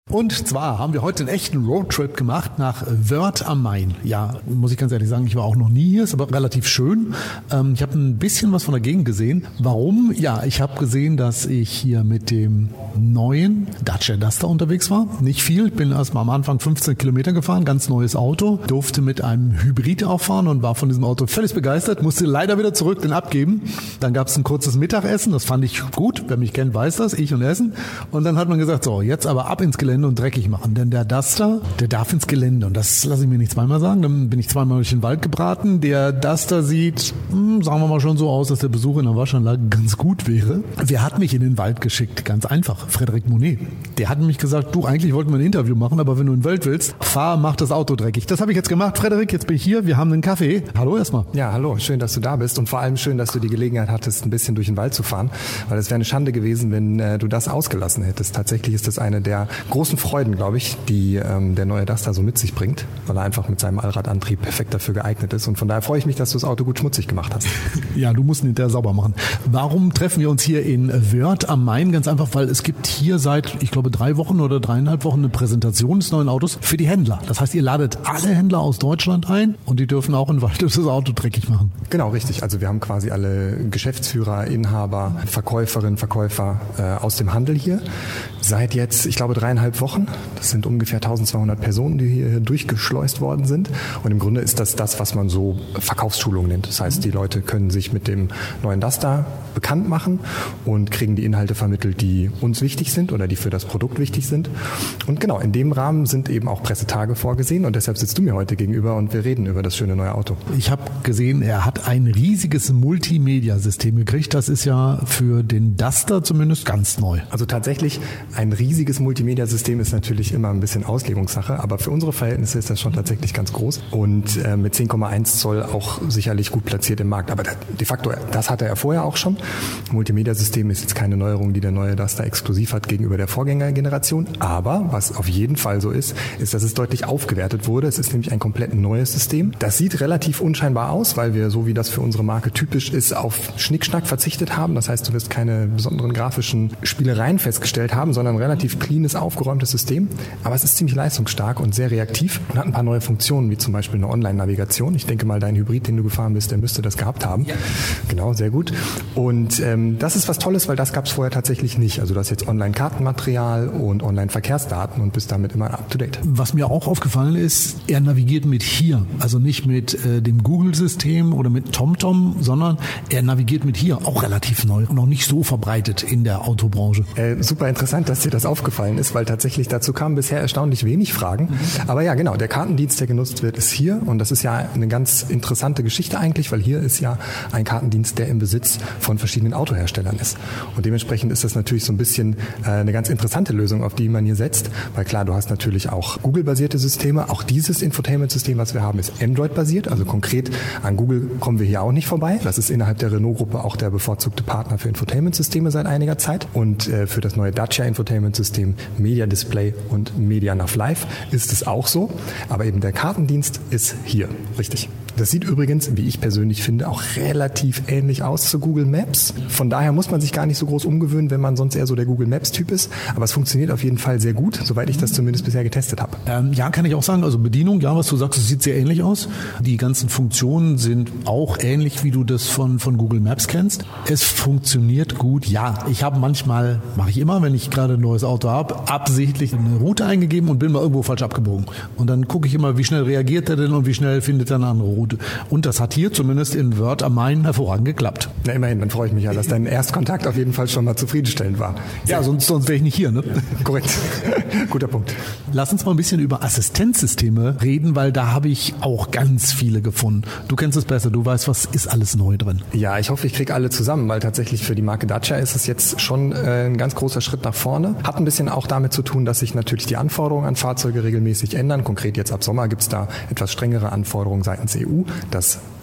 Und zwar haben wir heute einen echten Roadtrip gemacht nach Wörth am Main. Ja, muss ich ganz ehrlich sagen, ich war auch noch nie hier, ist aber relativ schön. Ich habe ein bisschen was von der Gegend gesehen. Warum? Ja, ich habe gesehen, dass ich hier mit dem neuen Dacia Duster unterwegs war. Nicht viel, ich bin erst mal am Anfang 15 Kilometer gefahren, ganz neues Auto. Durfte mit einem Hybrid auffahren und war von diesem Auto völlig begeistert. Musste leider wieder zurück, den abgeben. Dann gab es ein kurzes Mittagessen, das fand ich gut. Wer mich kennt, weiß das, ich und Essen. Und dann hat man gesagt, so, jetzt aber ab ins Gelände und dreckig machen. Denn der Duster, der darf ins Gelände. Und das lasse ich mir nicht zweimal sagen. Dann bin ich zweimal durch den Wald gebraten. Der Duster sieht, sagen wir mal schon so aus, dass der Besuch in der Waschanlage ganz gut wäre. Wer hat mich in den Wald geschickt? Ganz einfach, Frédéric Monet. Der hat nämlich gesagt, du, eigentlich wollten wir ein Interview machen, aber wenn du in den Wald willst, fahr, mach das Auto dreckig. Das habe ich jetzt gemacht. Frédéric, jetzt bin ich hier, wir haben einen Kaffee. Hallo erstmal. Ja, hallo, schön, dass du da bist und vor allem schön, dass du die Gelegenheit hattest, ein bisschen durch den Wald zu fahren, weil es wäre eine Schande gewesen, wenn du das ausgelassen hättest. Tatsächlich ist das eine der großen Freuden, glaube ich, die der neue Duster so mit sich bringt, weil er einfach mit seinem Allradantrieb perfekt dafür geeignet ist und von daher freue ich mich, dass du das Auto gut schmutzig gemacht hast. Ja, du musst ihn hinterher sauber machen. Warum treffen wir uns hier in Wörth am Main? Ganz einfach, weil es gibt hier seit, ich glaube, 3 Wochen oder 3,5 Wochen eine Präsentation des neuen Autos für die Händler. Das heißt, ihr ladet alle Händler aus Deutschland ein und die dürfen auch in Wald das Auto dreckig machen. Genau, richtig. Also wir haben quasi alle Geschäftsführer, Inhaber, Verkäuferinnen, Verkäufer aus dem Handel hier. Seit jetzt, ich glaube, 3,5 Wochen. Das sind ungefähr 1200 Personen, die hier durchgeschleust worden sind. Und im Grunde ist das, was man so Verkaufsschulung nennt. Das heißt, die Leute können sich mit dem neuen Duster bekannt machen und kriegen die Inhalte vermittelt, die uns wichtig sind oder die für das Produkt wichtig sind. Und genau, in dem Rahmen sind eben auch Pressetage vorgesehen und deshalb sitzt du mir heute gegenüber und wir reden über das schöne neue Auto. Ich habe gesehen, er hat ein riesiges Multimedia-System gekriegt. Das ist ja für den Duster zumindest ganz neu. Also tatsächlich, ein riesiges Multimedia-System ist natürlich immer ein bisschen Auslegungssache, aber für unsere Verhältnisse ist das schon tatsächlich ganz groß und mit 10,1 Zoll auch sicherlich gut platziert im Markt. Aber de facto, das hatte er vorher auch schon. Multimedia-System ist jetzt keine Neuerung, die der neue Duster exklusiv hat gegenüber der Vorgängergeneration. Aber was auf jeden Fall so ist, dass es deutlich aufgewertet wurde. Es ist nämlich ein komplett neues System. Das sieht relativ unscheinbar aus, weil wir, so wie das für unsere Marke typisch ist, auf Schnickschnack verzichtet haben. Das heißt, du wirst keine besonderen grafischen Spielereien festgestellt haben, sondern ein relativ cleanes, aufgeräumtes System. Aber es ist ziemlich leistungsstark und sehr reaktiv und hat ein paar neue Funktionen, wie zum Beispiel eine Online-Navigation. Ich denke mal, dein Hybrid, den du gefahren bist, der müsste das gehabt haben. Ja. Genau, sehr gut. Und das ist was Tolles, weil das gab es vorher tatsächlich nicht. Also du hast jetzt Online-Kartenmaterial und Online-Verkehrsdaten und bist damit immer up-to-date. Was mir auch aufgefallen ist, er navigiert mit hier, also nicht mit dem Google-System oder mit TomTom, sondern er navigiert mit hier, auch relativ neu und noch nicht so verbreitet in der Autobranche. Super interessant, dass dir das aufgefallen ist, weil tatsächlich dazu kamen bisher erstaunlich wenig Fragen. Aber ja, genau, der Kartendienst, der genutzt wird, ist hier und das ist ja eine ganz interessante Geschichte eigentlich, weil hier ist ja ein Kartendienst, der im Besitz von verschiedenen Autoherstellern ist. Und dementsprechend ist das natürlich so ein bisschen eine ganz interessante Lösung, auf die man hier setzt, weil klar, du hast natürlich auch Google-basierte Systeme. Auch dieses Infotainment-System, was wir haben, ist Android-basiert. Also konkret an Google kommen wir hier auch nicht vorbei. Das ist innerhalb der Renault-Gruppe auch der bevorzugte Partner für Infotainment-Systeme seit einiger Zeit. Und für das neue Dacia Infotainment-System Media Display und Media Nav Live ist es auch so. Aber eben der Kartendienst ist hier, richtig. Das sieht übrigens, wie ich persönlich finde, auch relativ ähnlich aus zu Google Maps. Von daher muss man sich gar nicht so groß umgewöhnen, wenn man sonst eher so der Google Maps-Typ ist. Aber es funktioniert auf jeden Fall sehr gut, soweit ich das zumindest bisher getestet habe. Ja, kann ich auch sagen. Also Bedienung, ja, was du sagst, es sieht sehr ähnlich aus. Die ganzen Funktionen sind auch ähnlich, wie du das von Google Maps kennst. Es funktioniert gut, ja. Ich habe manchmal, mache ich immer, wenn ich gerade ein neues Auto habe, absichtlich eine Route eingegeben und bin mal irgendwo falsch abgebogen. Und dann gucke ich immer, wie schnell reagiert er denn und wie schnell findet er eine andere Route. Und das hat hier zumindest in Wörth am Main hervorragend geklappt. Na immerhin, dann freue ich mich ja, dass dein Erstkontakt auf jeden Fall schon mal zufriedenstellend war. Ja, sonst wäre ich nicht hier, ne? Korrekt. Guter Punkt. Lass uns mal ein bisschen über Assistenzsysteme reden, weil da habe ich auch ganz viele gefunden. Du kennst es besser, du weißt, was ist alles neu drin. Ja, ich hoffe, ich kriege alle zusammen, weil tatsächlich für die Marke Dacia ist es jetzt schon ein ganz großer Schritt nach vorne. Hat ein bisschen auch damit zu tun, dass sich natürlich die Anforderungen an Fahrzeuge regelmäßig ändern. Konkret jetzt ab Sommer gibt es da etwas strengere Anforderungen seitens EU. Das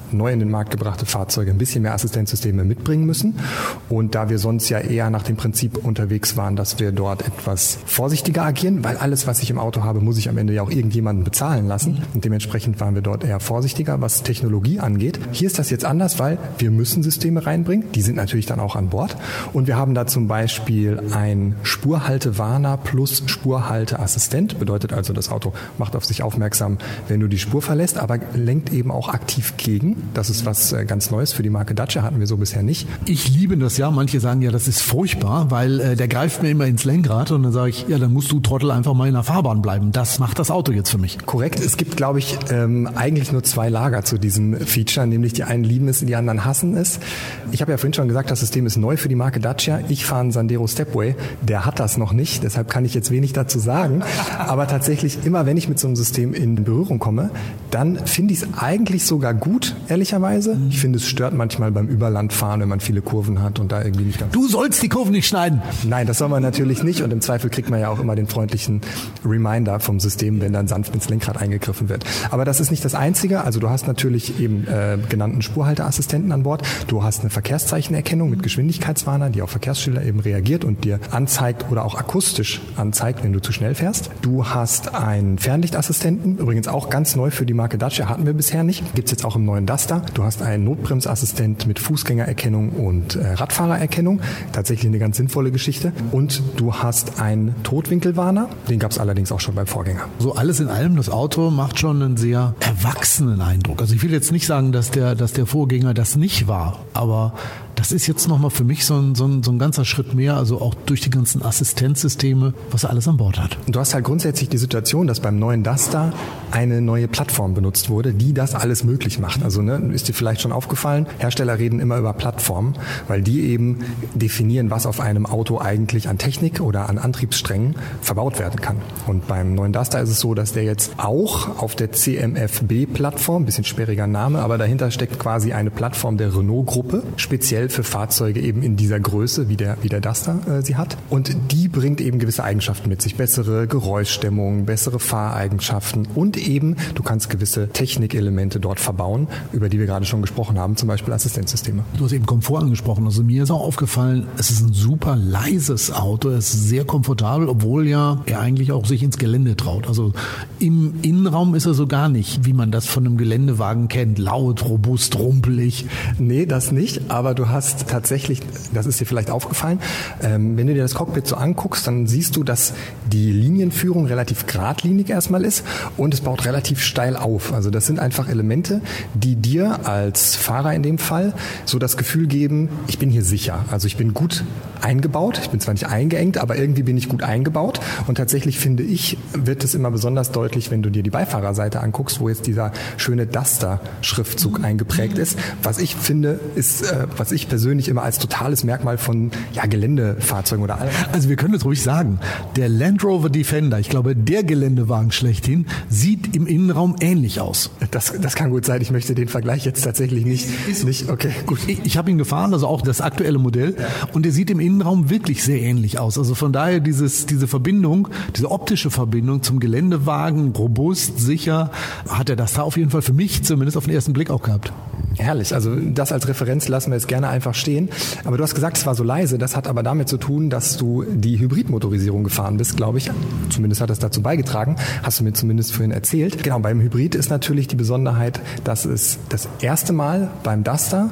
neu in den Markt gebrachte Fahrzeuge ein bisschen mehr Assistenzsysteme mitbringen müssen. Und da wir sonst ja eher nach dem Prinzip unterwegs waren, dass wir dort etwas vorsichtiger agieren, weil alles, was ich im Auto habe, muss ich am Ende ja auch irgendjemanden bezahlen lassen. Und dementsprechend waren wir dort eher vorsichtiger, was Technologie angeht. Hier ist das jetzt anders, weil wir müssen Systeme reinbringen. Die sind natürlich dann auch an Bord. Und wir haben da zum Beispiel ein Spurhaltewarner plus Spurhalteassistent. Bedeutet also, das Auto macht auf sich aufmerksam, wenn du die Spur verlässt, aber lenkt eben auch aktiv gegen. Das ist was ganz Neues für die Marke Dacia, hatten wir so bisher nicht. Ich liebe das ja. Manche sagen ja, das ist furchtbar, weil der greift mir immer ins Lenkrad und dann sage ich, ja, dann musst du Trottel einfach mal in der Fahrbahn bleiben. Das macht das Auto jetzt für mich. Korrekt. Es gibt, glaube ich, eigentlich nur zwei Lager zu diesem Feature, nämlich die einen lieben es, die anderen hassen es. Ich habe ja vorhin schon gesagt, das System ist neu für die Marke Dacia. Ich fahre einen Sandero Stepway, der hat das noch nicht, deshalb kann ich jetzt wenig dazu sagen. Aber tatsächlich, immer wenn ich mit so einem System in Berührung komme, dann finde ich es eigentlich sogar gut, ehrlicherweise. Ich finde, es stört manchmal beim Überlandfahren, wenn man viele Kurven hat und da irgendwie nicht ganz... Du sollst die Kurven nicht schneiden! Nein, das soll man natürlich nicht und im Zweifel kriegt man ja auch immer den freundlichen Reminder vom System, wenn dann sanft ins Lenkrad eingegriffen wird. Aber das ist nicht das Einzige. Also du hast natürlich eben genannten Spurhalteassistenten an Bord. Du hast eine Verkehrszeichenerkennung mit Geschwindigkeitswarner, die auf Verkehrsschilder eben reagiert und dir anzeigt oder auch akustisch anzeigt, wenn du zu schnell fährst. Du hast einen Fernlichtassistenten, übrigens auch ganz neu für die Marke Dacia, hatten wir bisher nicht. Gibt's jetzt auch im neuen Duster. Du hast einen Notbremsassistent mit Fußgängererkennung und Radfahrererkennung. Tatsächlich eine ganz sinnvolle Geschichte. Und du hast einen Totwinkelwarner. Den gab's allerdings auch schon beim Vorgänger. So alles in allem, das Auto macht schon einen sehr erwachsenen Eindruck. Also ich will jetzt nicht sagen, dass der Vorgänger das nicht war, aber das ist jetzt nochmal für mich so ein ganzer Schritt mehr, also auch durch die ganzen Assistenzsysteme, was er alles an Bord hat. Du hast halt grundsätzlich die Situation, dass beim neuen Duster eine neue Plattform benutzt wurde, die das alles möglich macht. Also ist dir vielleicht schon aufgefallen, Hersteller reden immer über Plattformen, weil die eben definieren, was auf einem Auto eigentlich an Technik oder an Antriebssträngen verbaut werden kann. Und beim neuen Duster ist es so, dass der jetzt auch auf der CMF-B-Plattform, bisschen sperriger Name, aber dahinter steckt quasi eine Plattform der Renault-Gruppe, speziell für Fahrzeuge eben in dieser Größe, wie der Duster sie hat. Und die bringt eben gewisse Eigenschaften mit sich. Bessere Geräuschdämmung, bessere Fahreigenschaften und eben, du kannst gewisse Technikelemente dort verbauen, über die wir gerade schon gesprochen haben, zum Beispiel Assistenzsysteme. Du hast eben Komfort angesprochen. Also mir ist auch aufgefallen, es ist ein super leises Auto. Es ist sehr komfortabel, obwohl ja er eigentlich auch sich ins Gelände traut. Also im Innenraum ist er so gar nicht, wie man das von einem Geländewagen kennt. Laut, robust, rumpelig. Nee, das nicht. Aber du hast tatsächlich, das ist dir vielleicht aufgefallen, wenn du dir das Cockpit so anguckst, dann siehst du, dass die Linienführung relativ geradlinig erstmal ist und es baut relativ steil auf. Also das sind einfach Elemente, die dir als Fahrer in dem Fall so das Gefühl geben, ich bin hier sicher. Also ich bin gut eingebaut. Ich bin zwar nicht eingeengt, aber irgendwie bin ich gut eingebaut. Und tatsächlich finde ich, wird es immer besonders deutlich, wenn du dir die Beifahrerseite anguckst, wo jetzt dieser schöne Duster-Schriftzug eingeprägt ist. Was ich finde, ist, was ich persönlich immer als totales Merkmal von Geländefahrzeugen oder allem. Also wir können es ruhig sagen, der Land Rover Defender, ich glaube, der Geländewagen schlechthin, sieht im Innenraum ähnlich aus. Das kann gut sein. Ich möchte den Vergleich jetzt tatsächlich nicht. Okay, gut. Ich habe ihn gefahren, also auch das aktuelle Modell, und der sieht im Innenraum wirklich sehr ähnlich aus. Also von daher diese Verbindung, diese optische Verbindung zum Geländewagen, robust, sicher, hat er das da auf jeden Fall für mich zumindest auf den ersten Blick auch gehabt. Herrlich, also das als Referenz lassen wir jetzt gerne einfach stehen. Aber du hast gesagt, es war so leise, das hat aber damit zu tun, dass du die Hybridmotorisierung gefahren bist, glaube ich. Zumindest hat das dazu beigetragen, hast du mir zumindest vorhin erzählt. Genau, beim Hybrid ist natürlich die Besonderheit, dass es das erste Mal beim Duster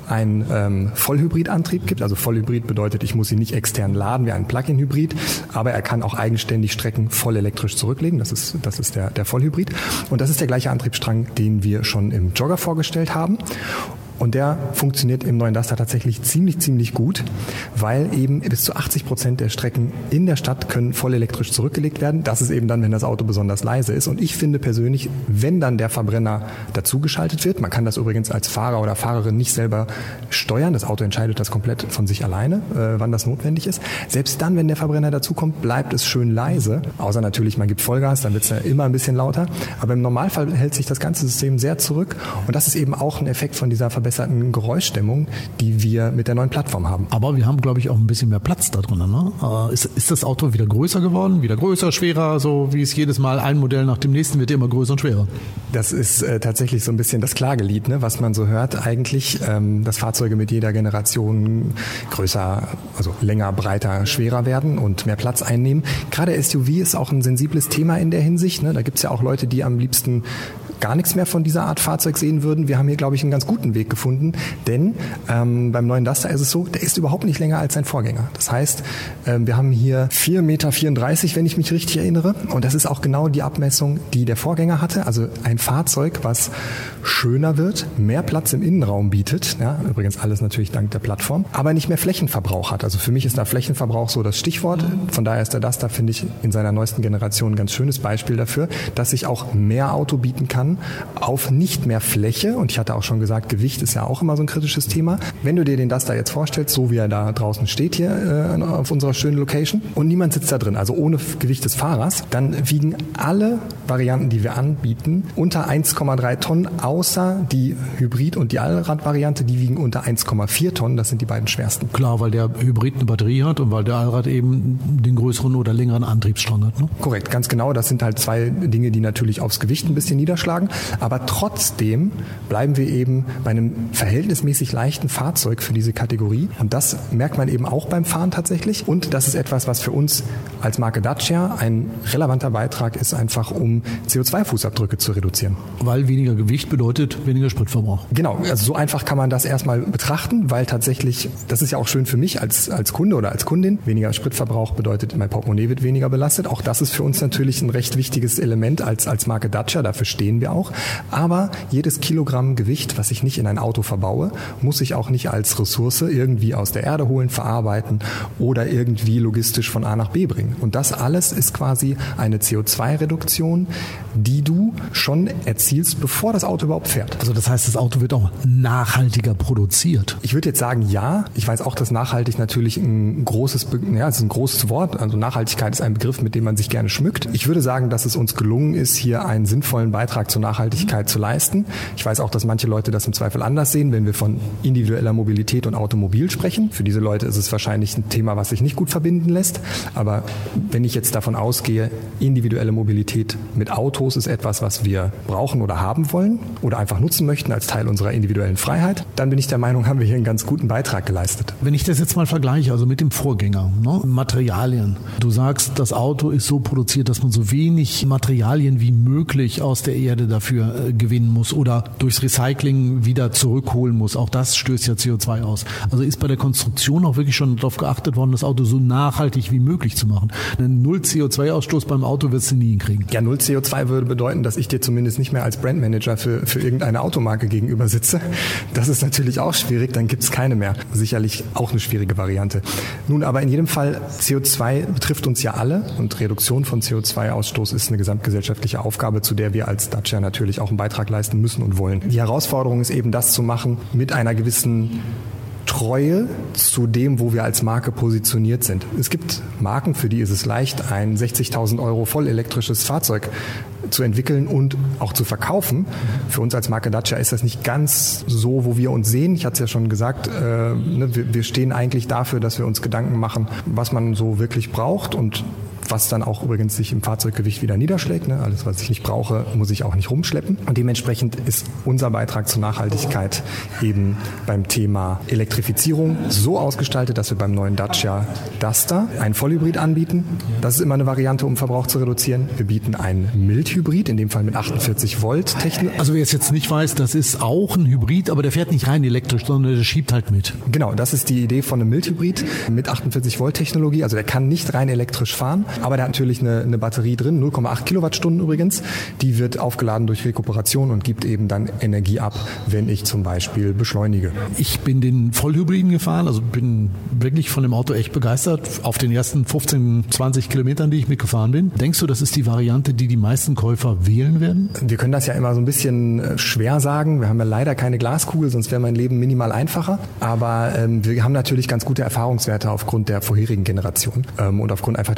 einen Vollhybridantrieb gibt. Also Vollhybrid bedeutet, ich muss ihn nicht extern laden wie ein Plug-in-Hybrid, aber er kann auch eigenständig Strecken voll elektrisch zurücklegen. Das ist der Vollhybrid. Und das ist der gleiche Antriebsstrang, den wir schon im Jogger vorgestellt haben. Und der funktioniert im neuen Duster tatsächlich ziemlich gut, weil eben bis zu 80% der Strecken in der Stadt können voll elektrisch zurückgelegt werden. Das ist eben dann, wenn das Auto besonders leise ist. Und ich finde persönlich, wenn dann der Verbrenner dazugeschaltet wird, man kann das übrigens als Fahrer oder Fahrerin nicht selber steuern, das Auto entscheidet das komplett von sich alleine, wann das notwendig ist. Selbst dann, wenn der Verbrenner dazukommt, bleibt es schön leise. Außer natürlich, man gibt Vollgas, dann wird es ja immer ein bisschen lauter. Aber im Normalfall hält sich das ganze System sehr zurück. Und das ist eben auch ein Effekt von dieser verbesserten verbesserten Geräuschdämmung, die wir mit der neuen Plattform haben. Aber wir haben, glaube ich, auch ein bisschen mehr Platz da drin. Ne? Ist das Auto wieder größer geworden? Wieder größer, schwerer, so wie es jedes Mal ein Modell nach dem nächsten wird immer größer und schwerer? Das ist tatsächlich so ein bisschen das Klagelied, ne, was man so hört eigentlich, dass Fahrzeuge mit jeder Generation größer, also länger, breiter, schwerer werden und mehr Platz einnehmen. Gerade SUV ist auch ein sensibles Thema in der Hinsicht. Ne? Da gibt es ja auch Leute, die am liebsten gar nichts mehr von dieser Art Fahrzeug sehen würden. Wir haben hier, glaube ich, einen ganz guten Weg gefunden, denn beim neuen Duster ist es so, der ist überhaupt nicht länger als sein Vorgänger. Das heißt, wir haben hier 4,34 Meter, wenn ich mich richtig erinnere, und das ist auch genau die Abmessung, die der Vorgänger hatte. Also ein Fahrzeug, was schöner wird, mehr Platz im Innenraum bietet, ja, übrigens alles natürlich dank der Plattform, aber nicht mehr Flächenverbrauch hat. Also für mich ist da Flächenverbrauch so das Stichwort. Von daher ist der Duster, finde ich, in seiner neuesten Generation ein ganz schönes Beispiel dafür, dass ich auch mehr Auto bieten kann auf nicht mehr Fläche. Und ich hatte auch schon gesagt, Gewicht ist ja auch immer so ein kritisches Thema. Wenn du dir den Duster jetzt vorstellst, so wie er da draußen steht hier auf unserer schönen Location und niemand sitzt da drin, also ohne Gewicht des Fahrers, dann wiegen alle Varianten, die wir anbieten, unter 1,3 Tonnen, außer die Hybrid- und die Allrad-Variante, die wiegen unter 1,4 Tonnen. Das sind die beiden schwersten. Klar, weil der Hybrid eine Batterie hat und weil der Allrad eben den größeren oder längeren Antriebsstrang hat. Ne? Korrekt, ganz genau. Das sind halt zwei Dinge, die natürlich aufs Gewicht ein bisschen niederschlagen. Aber trotzdem bleiben wir eben bei einem verhältnismäßig leichten Fahrzeug für diese Kategorie. Und das merkt man eben auch beim Fahren tatsächlich. Und das ist etwas, was für uns als Marke Dacia ein relevanter Beitrag ist, einfach um CO2-Fußabdrücke zu reduzieren. Weil weniger Gewicht bedeutet weniger Spritverbrauch. Genau, also so einfach kann man das erstmal betrachten, weil tatsächlich, das ist ja auch schön für mich als Kunde oder als Kundin, weniger Spritverbrauch bedeutet, mein Portemonnaie wird weniger belastet. Auch das ist für uns natürlich ein recht wichtiges Element als Marke Dacia, dafür stehen wir auch. Aber jedes Kilogramm Gewicht, was ich nicht in ein Auto verbaue, muss ich auch nicht als Ressource irgendwie aus der Erde holen, verarbeiten oder irgendwie logistisch von A nach B bringen. Und das alles ist quasi eine CO2-Reduktion, die du schon erzielst, bevor das Auto überhaupt fährt. Also das heißt, das Auto wird auch nachhaltiger produziert. Ich würde jetzt sagen, ja. Ich weiß auch, dass nachhaltig natürlich ein großes Wort. Also Nachhaltigkeit ist ein Begriff, mit dem man sich gerne schmückt. Ich würde sagen, dass es uns gelungen ist, hier einen sinnvollen Beitrag zur Nachhaltigkeit zu leisten. Ich weiß auch, dass manche Leute das im Zweifel anders sehen, wenn wir von individueller Mobilität und Automobil sprechen. Für diese Leute ist es wahrscheinlich ein Thema, was sich nicht gut verbinden lässt. Aber wenn ich jetzt davon ausgehe, individuelle Mobilität mit Autos ist etwas, was wir brauchen oder haben wollen oder einfach nutzen möchten als Teil unserer individuellen Freiheit, dann bin ich der Meinung, haben wir hier einen ganz guten Beitrag geleistet. Wenn ich das jetzt mal vergleiche, also mit dem Vorgänger, ne, Materialien. Du sagst, das Auto ist so produziert, dass man so wenig Materialien wie möglich aus der Erde dafür gewinnen muss oder durchs Recycling wieder zurückholen muss. Auch das stößt ja CO2 aus. Also ist bei der Konstruktion auch wirklich schon darauf geachtet worden, das Auto so nachhaltig wie möglich zu machen. Einen Null CO2-Ausstoß beim Auto wirst du nie hinkriegen. Ja, Null CO2 würde bedeuten, dass ich dir zumindest nicht mehr als Brandmanager für irgendeine Automarke gegenüber sitze. Das ist natürlich auch schwierig, dann gibt es keine mehr. Sicherlich auch eine schwierige Variante. Nun, aber in jedem Fall, CO2 betrifft uns ja alle und Reduktion von CO2-Ausstoß ist eine gesamtgesellschaftliche Aufgabe, zu der wir als Dacia natürlich auch einen Beitrag leisten müssen und wollen. Die Herausforderung ist eben, das zu machen mit einer gewissen Treue zu dem, wo wir als Marke positioniert sind. Es gibt Marken, für die ist es leicht, ein 60.000 € vollelektrisches Fahrzeug zu entwickeln und auch zu verkaufen. Für uns als Marke Dacia ist das nicht ganz so, wo wir uns sehen. Ich hatte es ja schon gesagt, wir stehen eigentlich dafür, dass wir uns Gedanken machen, was man so wirklich braucht und was dann auch übrigens sich im Fahrzeuggewicht wieder niederschlägt. Ne? Alles, was ich nicht brauche, muss ich auch nicht rumschleppen. Und dementsprechend ist unser Beitrag zur Nachhaltigkeit eben beim Thema Elektrifizierung so ausgestaltet, dass wir beim neuen Dacia Duster einen Vollhybrid anbieten. Das ist immer eine Variante, um Verbrauch zu reduzieren. Wir bieten einen Mildhybrid, in dem Fall mit 48 Volt Technik. Also wer es jetzt nicht weiß, das ist auch ein Hybrid, aber der fährt nicht rein elektrisch, sondern der schiebt halt mit. Genau, das ist die Idee von einem Mildhybrid mit 48 Volt Technologie. Also der kann nicht rein elektrisch fahren. Aber der hat natürlich eine Batterie drin, 0,8 Kilowattstunden übrigens. Die wird aufgeladen durch Rekuperation und gibt eben dann Energie ab, wenn ich zum Beispiel beschleunige. Ich bin den Vollhybriden gefahren, also bin wirklich von dem Auto echt begeistert. Auf den ersten 15, 20 Kilometern, die ich mitgefahren bin. Denkst du, das ist die Variante, die meisten Käufer wählen werden? Wir können das ja immer so ein bisschen schwer sagen. Wir haben ja leider keine Glaskugel, sonst wäre mein Leben minimal einfacher. Aber wir haben natürlich ganz gute Erfahrungswerte aufgrund der vorherigen Generation und aufgrund einfach der Präferenzen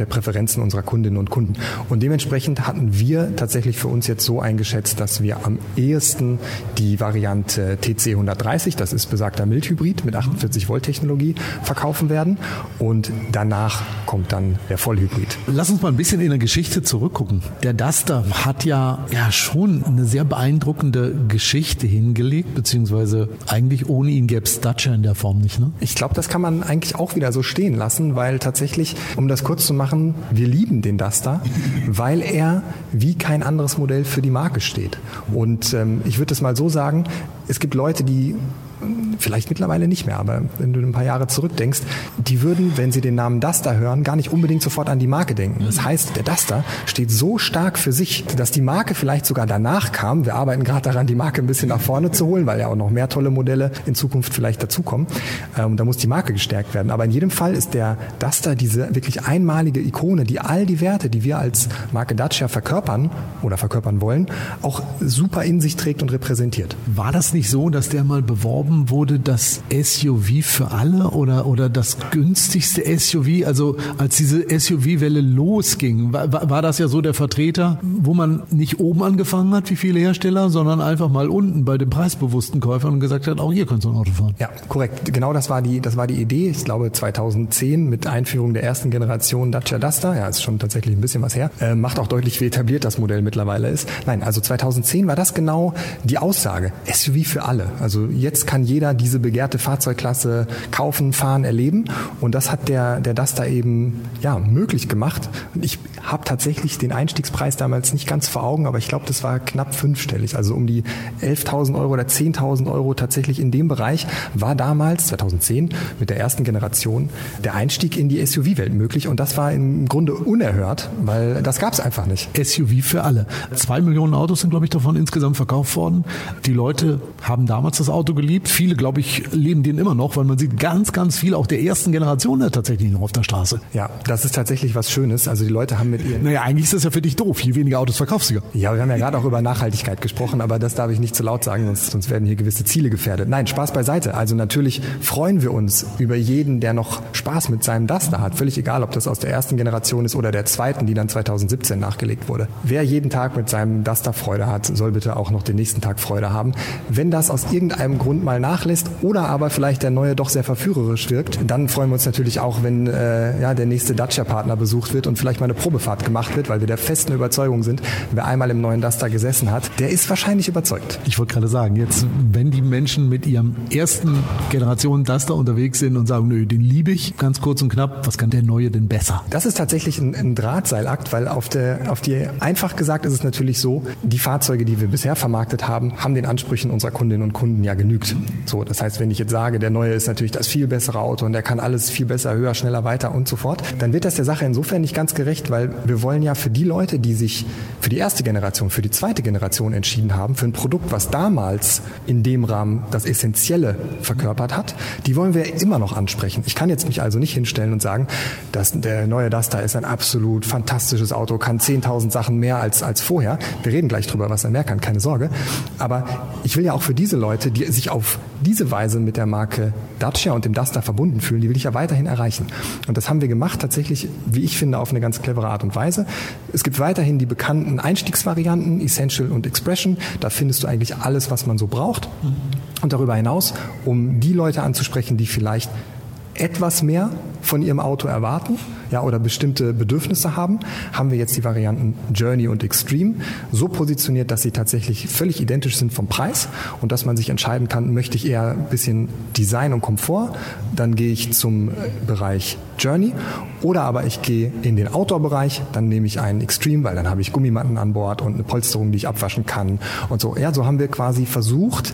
Präferenzen unserer Kundinnen und Kunden. Und dementsprechend hatten wir tatsächlich für uns jetzt so eingeschätzt, dass wir am ehesten die Variante TC 130, das ist besagter Mildhybrid mit 48 Volt Technologie, verkaufen werden. Und danach kommt dann der Vollhybrid. Lass uns mal ein bisschen in der Geschichte zurückgucken. Der Duster hat ja schon eine sehr beeindruckende Geschichte hingelegt, beziehungsweise eigentlich ohne ihn gäbe es Dacia in der Form nicht, ne? Ich glaube, das kann man eigentlich auch wieder so stehen lassen, weil tatsächlich, um das kurz zu machen, wir lieben den Duster, weil er wie kein anderes Modell für die Marke steht. Und ich würde es mal so sagen, es gibt Leute, die vielleicht mittlerweile nicht mehr, aber wenn du ein paar Jahre zurückdenkst, die würden, wenn sie den Namen Duster hören, gar nicht unbedingt sofort an die Marke denken. Das heißt, der Duster steht so stark für sich, dass die Marke vielleicht sogar danach kam. Wir arbeiten gerade daran, die Marke ein bisschen nach vorne zu holen, weil ja auch noch mehr tolle Modelle in Zukunft vielleicht dazukommen. Da muss die Marke gestärkt werden. Aber in jedem Fall ist der Duster diese wirklich einmalige Ikone, die all die Werte, die wir als Marke Dacia verkörpern oder verkörpern wollen, auch super in sich trägt und repräsentiert. War das nicht so, dass der mal beworben wurde, das SUV für alle oder das günstigste SUV? Also als diese SUV-Welle losging, war das ja so der Vertreter, wo man nicht oben angefangen hat, wie viele Hersteller, sondern einfach mal unten bei den preisbewussten Käufern und gesagt hat, auch ihr könnt so ein Auto fahren. Ja, korrekt. Genau das war die Idee. Ich glaube 2010 mit Einführung der ersten Generation Dacia Duster. Ja, ist schon tatsächlich ein bisschen was her. Macht auch deutlich, wie etabliert das Modell mittlerweile ist. Nein, also 2010 war das genau die Aussage. SUV für alle. Also jetzt kann jeder diese begehrte Fahrzeugklasse kaufen, fahren, erleben. Und das hat der Duster eben möglich gemacht. Und ich habe tatsächlich den Einstiegspreis damals nicht ganz vor Augen, aber ich glaube, das war knapp fünfstellig. Also um die 11.000 Euro oder 10.000 Euro tatsächlich in dem Bereich war damals, 2010, mit der ersten Generation, der Einstieg in die SUV-Welt möglich. Und das war im Grunde unerhört, weil das gab es einfach nicht. SUV für alle. 2 Millionen Autos sind, glaube ich, davon insgesamt verkauft worden. Die Leute haben damals das Auto geliebt. Viele, glaube ich, leben den immer noch, weil man sieht ganz, ganz viel auch der ersten Generation tatsächlich noch auf der Straße. Ja, das ist tatsächlich was Schönes. Also die Leute haben mit ihren... Naja, eigentlich ist das ja für dich doof. Je weniger Autos verkaufst du ja. Ja, wir haben ja gerade auch über Nachhaltigkeit gesprochen, aber das darf ich nicht zu laut sagen, sonst werden hier gewisse Ziele gefährdet. Nein, Spaß beiseite. Also natürlich freuen wir uns über jeden, der noch Spaß mit seinem Duster hat. Völlig egal, ob das aus der ersten Generation ist oder der zweiten, die dann 2017 nachgelegt wurde. Wer jeden Tag mit seinem Duster Freude hat, soll bitte auch noch den nächsten Tag Freude haben. Wenn das aus irgendeinem Grund mal nachlässt oder aber vielleicht der neue doch sehr verführerisch wirkt, dann freuen wir uns natürlich auch, wenn der nächste Dacia-Partner besucht wird und vielleicht mal eine Probefahrt gemacht wird, weil wir der festen Überzeugung sind, wer einmal im neuen Duster gesessen hat, der ist wahrscheinlich überzeugt. Ich wollte gerade sagen, jetzt, wenn die Menschen mit ihrem ersten Generation Duster unterwegs sind und sagen, nö, den liebe ich, ganz kurz und knapp, was kann der neue denn besser? Das ist tatsächlich ein Drahtseilakt, weil auf die einfach gesagt ist es natürlich so, die Fahrzeuge, die wir bisher vermarktet haben den Ansprüchen unserer Kundinnen und Kunden ja genügt. So, das heißt, wenn ich jetzt sage, der neue ist natürlich das viel bessere Auto und der kann alles viel besser, höher, schneller, weiter und so fort, dann wird das der Sache insofern nicht ganz gerecht, weil wir wollen ja für die Leute, die sich für die erste Generation, für die zweite Generation entschieden haben, für ein Produkt, was damals in dem Rahmen das Essentielle verkörpert hat, die wollen wir immer noch ansprechen. Ich kann jetzt mich also nicht hinstellen und sagen, dass der neue Duster ist ein absolut fantastisches Auto, kann 10.000 Sachen mehr als vorher. Wir reden gleich drüber, was er mehr kann, keine Sorge. Aber ich will ja auch für diese Leute, die sich auf diese Weise mit der Marke Dacia und dem Duster verbunden fühlen, die will ich ja weiterhin erreichen. Und das haben wir gemacht, tatsächlich, wie ich finde, auf eine ganz clevere Art und Weise. Es gibt weiterhin die bekannten Einstiegsvarianten, Essential und Expression. Da findest du eigentlich alles, was man so braucht. Und darüber hinaus, um die Leute anzusprechen, die vielleicht etwas mehr von ihrem Auto erwarten, oder bestimmte Bedürfnisse haben wir jetzt die Varianten Journey und Extreme so positioniert, dass sie tatsächlich völlig identisch sind vom Preis und dass man sich entscheiden kann, möchte ich eher ein bisschen Design und Komfort, dann gehe ich zum Bereich Journey oder aber ich gehe in den Outdoor-Bereich, dann nehme ich einen Extreme, weil dann habe ich Gummimatten an Bord und eine Polsterung, die ich abwaschen kann und so. Ja, so haben wir quasi versucht,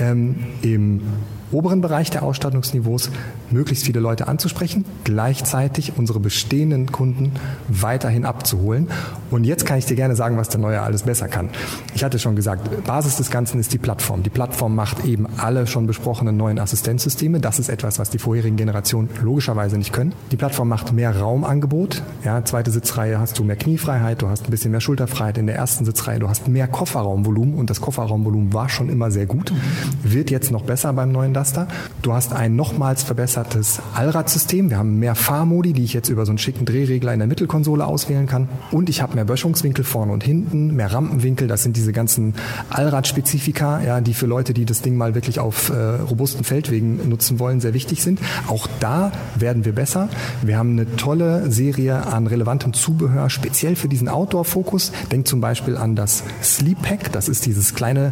im oberen Bereich der Ausstattungsniveaus möglichst viele Leute anzusprechen, gleichzeitig unsere bestehenden Kunden weiterhin abzuholen. Und jetzt kann ich dir gerne sagen, was der Neue alles besser kann. Ich hatte schon gesagt, Basis des Ganzen ist die Plattform. Die Plattform macht eben alle schon besprochenen neuen Assistenzsysteme. Das ist etwas, was die vorherigen Generationen logischerweise nicht können. Die Plattform macht mehr Raumangebot. Ja, zweite Sitzreihe hast du mehr Kniefreiheit, du hast ein bisschen mehr Schulterfreiheit in der ersten Sitzreihe, du hast mehr Kofferraumvolumen und das Kofferraumvolumen war schon immer sehr gut. Wird jetzt noch besser beim neuen Duster. Duster. Du hast ein nochmals verbessertes Allradsystem. Wir haben mehr Fahrmodi, die ich jetzt über so einen schicken Drehregler in der Mittelkonsole auswählen kann. Und ich habe mehr Böschungswinkel vorne und hinten, mehr Rampenwinkel. Das sind diese ganzen Allradspezifika, ja, die für Leute, die das Ding mal wirklich auf robusten Feldwegen nutzen wollen, sehr wichtig sind. Auch da werden wir besser. Wir haben eine tolle Serie an relevantem Zubehör, speziell für diesen Outdoor-Fokus. Denk zum Beispiel an das Sleep Pack. Das ist dieses kleine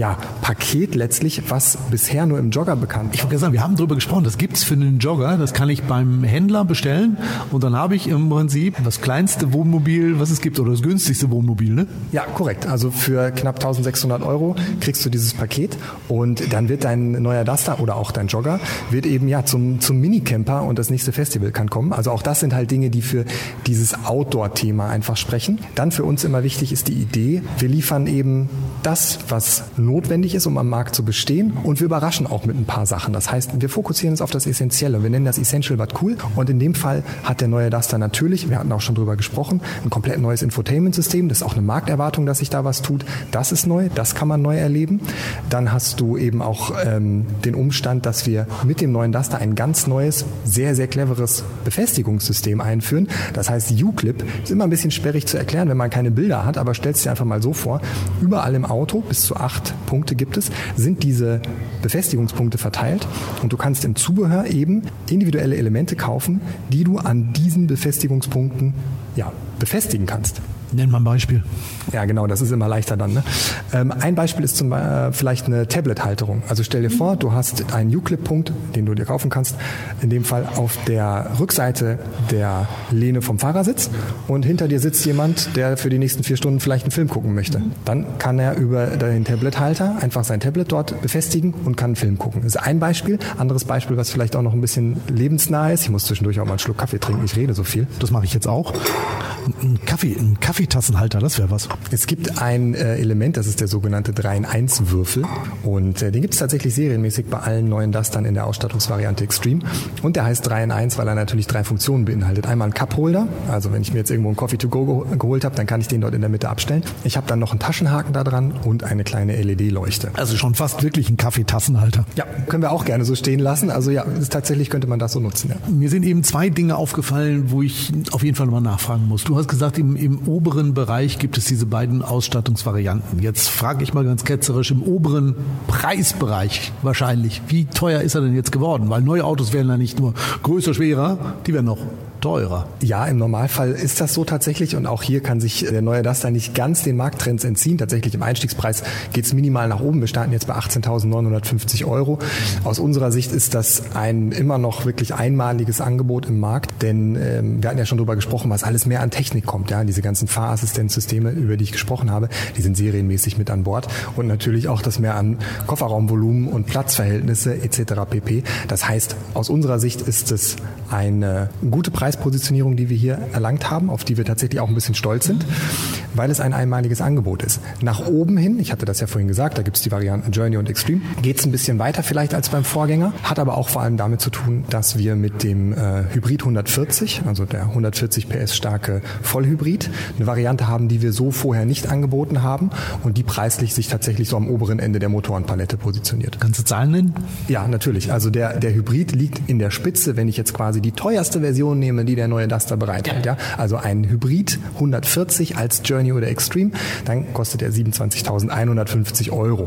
Paket letztlich, was bisher nur im Jogger bekannt ist. Ich wollte sagen, wir haben darüber gesprochen, das gibt's für einen Jogger, das kann ich beim Händler bestellen und dann habe ich im Prinzip das kleinste Wohnmobil, was es gibt, oder das günstigste Wohnmobil, ne? Ja, korrekt. Also für knapp 1600 € kriegst du dieses Paket und dann wird dein neuer Duster oder auch dein Jogger wird eben zum Minicamper und das nächste Festival kann kommen. Also auch das sind halt Dinge, die für dieses Outdoor-Thema einfach sprechen. Dann für uns immer wichtig ist die Idee, wir liefern eben das, was notwendig ist, um am Markt zu bestehen und wir überraschen auch mit ein paar Sachen. Das heißt, wir fokussieren uns auf das Essentielle. Wir nennen das Essential but cool und in dem Fall hat der neue Duster natürlich, wir hatten auch schon drüber gesprochen, ein komplett neues Infotainment-System. Das ist auch eine Markterwartung, dass sich da was tut. Das ist neu, das kann man neu erleben. Dann hast du eben auch den Umstand, dass wir mit dem neuen Duster ein ganz neues, sehr, sehr cleveres Befestigungssystem einführen. Das heißt, U-Clip ist immer ein bisschen sperrig zu erklären, wenn man keine Bilder hat, aber stellst dir einfach mal so vor, überall im Auto, bis zu 8 Punkte gibt es, sind diese Befestigungspunkte verteilt und du kannst im Zubehör eben individuelle Elemente kaufen, die du an diesen Befestigungspunkten befestigen kannst. Nenn mal ein Beispiel. Ja, genau, das ist immer leichter dann. Ne? Ein Beispiel ist vielleicht eine Tablet-Halterung. Also stell dir vor, du hast einen U-Clip-Punkt, den du dir kaufen kannst, in dem Fall auf der Rückseite der Lehne vom Fahrersitz und hinter dir sitzt jemand, der für die nächsten 4 Stunden vielleicht einen Film gucken möchte. Dann kann er über den Tablet-Halter einfach sein Tablet dort befestigen und kann einen Film gucken. Das ist ein Beispiel. Anderes Beispiel, was vielleicht auch noch ein bisschen lebensnah ist. Ich muss zwischendurch auch mal einen Schluck Kaffee trinken, ich rede so viel. Das mache ich jetzt auch. Ein Kaffeetassenhalter, das wäre was. Es gibt ein Element, das ist der sogenannte 3-in-1-Würfel und den gibt es tatsächlich serienmäßig bei allen neuen Dustern in der Ausstattungsvariante Extreme und der heißt 3-in-1, weil er natürlich 3 Funktionen beinhaltet. Einmal einen Cupholder, also wenn ich mir jetzt irgendwo einen Coffee to go geholt habe, dann kann ich den dort in der Mitte abstellen. Ich habe dann noch einen Taschenhaken da dran und eine kleine LED-Leuchte. Also schon fast wirklich ein Kaffeetassenhalter. Ja, können wir auch gerne so stehen lassen. Also ja, tatsächlich könnte man das so nutzen. Ja. Mir sind eben 2 Dinge aufgefallen, wo ich auf jeden Fall nochmal nachfragen muss. Du hast gesagt, im oberen Bereich gibt es diese beiden Ausstattungsvarianten. Jetzt frage ich mal ganz ketzerisch, im oberen Preisbereich wahrscheinlich, wie teuer ist er denn jetzt geworden? Weil neue Autos werden ja nicht nur größer, schwerer, die werden noch teurer. Ja, im Normalfall ist das so tatsächlich und auch hier kann sich der neue Duster nicht ganz den Markttrends entziehen. Tatsächlich im Einstiegspreis geht es minimal nach oben. Wir starten jetzt bei 18.950 €. Aus unserer Sicht ist das ein immer noch wirklich einmaliges Angebot im Markt, denn wir hatten ja schon darüber gesprochen, was alles mehr an Technik kommt. Ja, diese ganzen Fahrassistenzsysteme, über die ich gesprochen habe, die sind serienmäßig mit an Bord und natürlich auch das mehr an Kofferraumvolumen und Platzverhältnisse etc. pp. Das heißt, aus unserer Sicht ist es eine gute Preispositionierung, die wir hier erlangt haben, auf die wir tatsächlich auch ein bisschen stolz sind, weil es ein einmaliges Angebot ist. Nach oben hin, ich hatte das ja vorhin gesagt, da gibt es die Varianten Journey und Extreme, geht es ein bisschen weiter vielleicht als beim Vorgänger, hat aber auch vor allem damit zu tun, dass wir mit dem Hybrid 140, also der 140 PS starke Vollhybrid, eine Variante haben, die wir so vorher nicht angeboten haben und die preislich sich tatsächlich so am oberen Ende der Motorenpalette positioniert. Kannst du Zahlen nennen? Ja, natürlich. Also der Hybrid liegt in der Spitze, wenn ich jetzt quasi die teuerste Version nehme, die der neue Duster bereithält. Ja? Also ein Hybrid 140 als Journey oder Extreme, dann kostet er 27.150 €.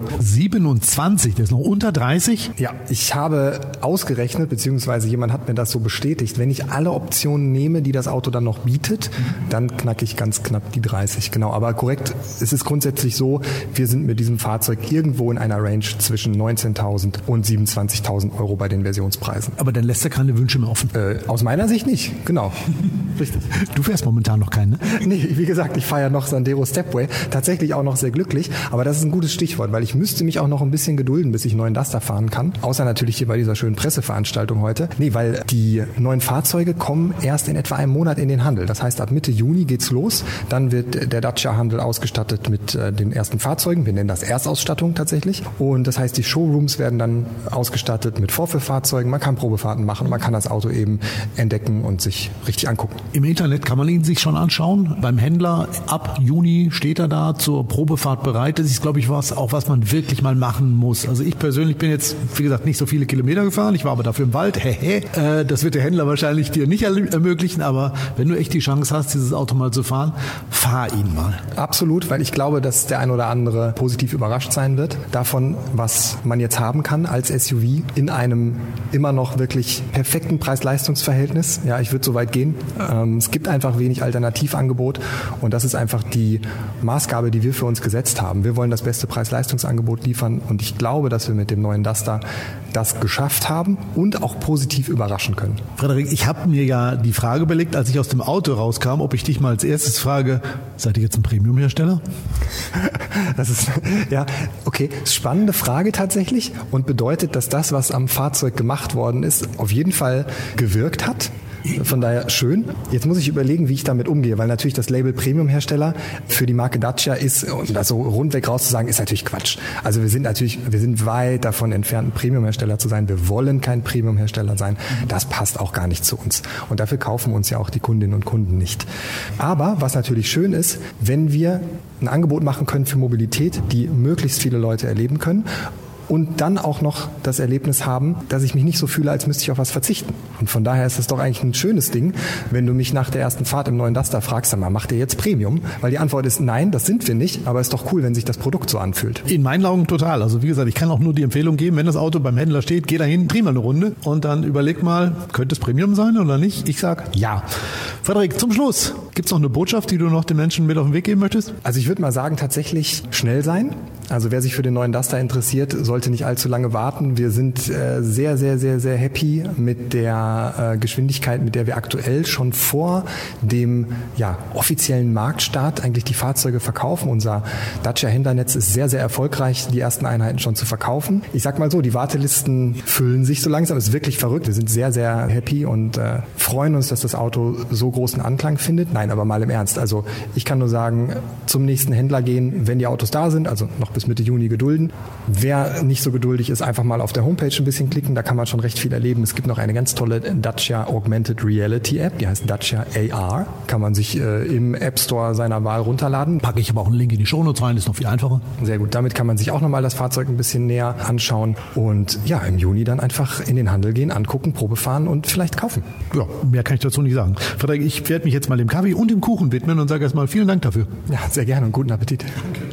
27, der ist noch unter 30? Ja, ich habe ausgerechnet, beziehungsweise jemand hat mir das so bestätigt, wenn ich alle Optionen nehme, die das Auto dann noch bietet, dann knacke ich ganz knapp die 30. Genau, aber korrekt, es ist grundsätzlich so, wir sind mit diesem Fahrzeug irgendwo in einer Range zwischen 19.000 und 27.000 € bei den Versionspreisen. Aber dann lässt er keine Wünsche mehr offen? Aus meiner Sicht nicht, genau. Richtig. Du fährst momentan noch keinen, ne? Nee, wie gesagt, ich fahre ja noch Sandero Stepway, tatsächlich auch noch sehr glücklich, aber das ist ein gutes Stichwort, weil ich müsste mich auch noch ein bisschen gedulden, bis ich einen neuen Duster fahren kann, außer natürlich hier bei dieser schönen Presseveranstaltung heute. Nee, weil die neuen Fahrzeuge kommen erst in etwa einem Monat in den Handel. Das heißt, ab Mitte Juni geht's los, dann wird der Dacia-Handel ausgestattet mit den ersten Fahrzeugen, wir nennen das Erstausstattung tatsächlich, und das heißt, die Showrooms werden dann ausgestattet mit Vorführfahrzeugen, man kann Probefahrten machen, man kann das Auto eben entdecken und sich richtig angucken. Im Internet kann man ihn sich schon anschauen. Beim Händler ab Juni steht er da zur Probefahrt bereit. Das ist, glaube ich, was man wirklich mal machen muss. Also ich persönlich bin jetzt, wie gesagt, nicht so viele Kilometer gefahren. Ich war aber dafür im Wald. Das wird der Händler wahrscheinlich dir nicht ermöglichen. Aber wenn du echt die Chance hast, dieses Auto mal zu fahren, fahr ihn mal. Absolut, weil ich glaube, dass der ein oder andere positiv überrascht sein wird davon, was man jetzt haben kann als SUV in einem immer noch wirklich perfekten Preis-Leistungs-Verhältnis. Ja, ich würde so weit gehen. Es gibt einfach wenig Alternativangebot und das ist einfach die Maßgabe, die wir für uns gesetzt haben. Wir wollen das beste Preis-Leistungsangebot liefern und ich glaube, dass wir mit dem neuen Duster das geschafft haben und auch positiv überraschen können. Frederik, ich habe mir ja die Frage überlegt, als ich aus dem Auto rauskam, ob ich dich mal als erstes frage, seid ihr jetzt ein Premium-Hersteller? Das ist, ja, okay, spannende Frage tatsächlich und bedeutet, dass das, was am Fahrzeug gemacht worden ist, auf jeden Fall gewirkt hat. Von daher schön. Jetzt muss ich überlegen, wie ich damit umgehe, weil natürlich das Label Premium-Hersteller für die Marke Dacia ist, und das so rundweg rauszusagen, ist natürlich Quatsch. Also wir sind weit davon entfernt, ein Premium-Hersteller zu sein. Wir wollen kein Premium-Hersteller sein. Das passt auch gar nicht zu uns. Und dafür kaufen uns ja auch die Kundinnen und Kunden nicht. Aber was natürlich schön ist, wenn wir ein Angebot machen können für Mobilität, die möglichst viele Leute erleben können, und dann auch noch das Erlebnis haben, dass ich mich nicht so fühle, als müsste ich auf was verzichten. Und von daher ist es doch eigentlich ein schönes Ding, wenn du mich nach der ersten Fahrt im neuen Duster fragst, sag mal, macht ihr jetzt Premium? Weil die Antwort ist nein, das sind wir nicht, aber es ist doch cool, wenn sich das Produkt so anfühlt. In meinen Augen total. Also wie gesagt, ich kann auch nur die Empfehlung geben, wenn das Auto beim Händler steht, geh dahin, dreh mal eine Runde und dann überleg mal, könnte es Premium sein oder nicht? Ich sag ja. Frederik, zum Schluss, gibt es noch eine Botschaft, die du noch den Menschen mit auf den Weg geben möchtest? Also ich würde mal sagen, tatsächlich schnell sein. Also wer sich für den neuen Duster interessiert, sollte nicht allzu lange warten. Wir sind sehr, sehr, sehr, sehr happy mit der Geschwindigkeit, mit der wir aktuell schon vor dem offiziellen Marktstart eigentlich die Fahrzeuge verkaufen. Unser Dacia-Händlernetz ist sehr, sehr erfolgreich, die ersten Einheiten schon zu verkaufen. Ich sag mal so, die Wartelisten füllen sich so langsam. Es ist wirklich verrückt. Wir sind sehr, sehr happy und freuen uns, dass das Auto so großen Anklang findet. Nein, aber mal im Ernst. Also ich kann nur sagen, zum nächsten Händler gehen, wenn die Autos da sind, also noch bis Mitte Juni gedulden. Wer nicht so geduldig ist, einfach mal auf der Homepage ein bisschen klicken, da kann man schon recht viel erleben. Es gibt noch eine ganz tolle Dacia Augmented Reality App, die heißt Dacia AR. Kann man sich im App Store seiner Wahl runterladen. Packe ich aber auch einen Link in die Shownotes rein, ist noch viel einfacher. Sehr gut, damit kann man sich auch nochmal das Fahrzeug ein bisschen näher anschauen und ja, im Juni dann einfach in den Handel gehen, angucken, Probe fahren und vielleicht kaufen. Ja, mehr kann ich dazu nicht sagen. Frederik, ich werde mich jetzt mal dem Kaffee und dem Kuchen widmen und sage erstmal vielen Dank dafür. Ja, sehr gerne und guten Appetit. Danke.